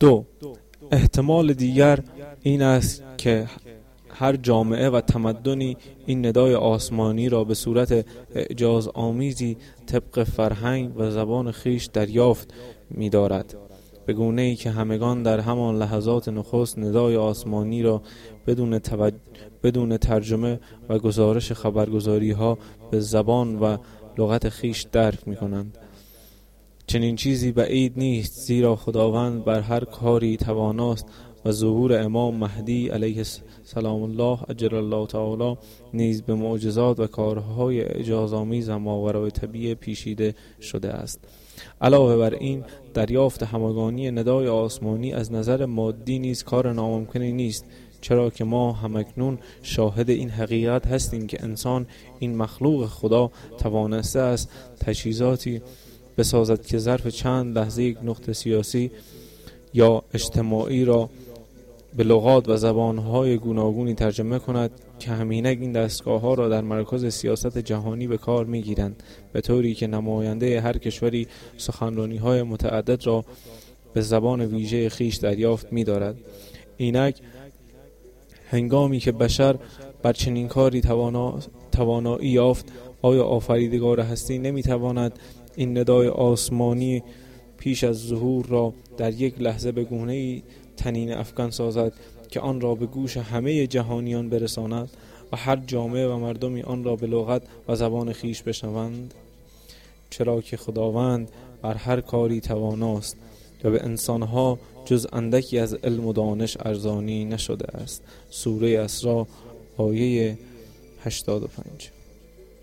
2. احتمال دیگر این است که هر جامعه و تمدنی این ندای آسمانی را به صورت اعجاز آمیزی طبق فرهنگ و زبان خیش دریافت می دارد، به گونه‌ای که همگان در همان لحظات نخست ندای آسمانی را بدون ترجمه و گزارش خبرگزاری ها به زبان و لغت خیش درک می کنند. چنین چیزی بعید نیست، زیرا خداوند بر هر کاری تواناست و ظهور امام مهدی علیه سلام الله اجل الله تعالی نیز به معجزات و کارهای اعجازآمیز و ماورای طبیعه پیچیده شده است. علاوه بر این، دریافت همگانی ندای آسمانی از نظر مادی نیز کار ناممکنی نیست، چرا که ما همکنون شاهد این حقیقت هستیم که انسان، این مخلوق خدا، توانسته است تجهیزاتی بسازد که ظرف چند لحظه یک نقطه سیاسی یا اجتماعی را به لغات و زبانهای گوناگونی ترجمه کند که همینک این دستگاه‌ها را در مرکز سیاست جهانی به کار می‌گیرند، به طوری که نماینده هر کشوری سخنرانی‌های متعدد را به زبان ویژه خیش دریافت می‌دارد. اینک هنگامی که بشر بر چنین کاری توانایی یافت، آیا آفریدگار هستی نمی‌تواند این ندای آسمانی پیش از ظهور را در یک لحظه به گونه‌ای طنین افکن سازد که آن را به گوش همه جهانیان برساند و هر جامعه و مردمی آن را به لغت و زبان خیش بشنوند؟ چرا که خداوند بر هر کاری تواناست و به انسانها جز اندکی از علم و دانش ارزانی نشده است. سوره اسراء آیه 85.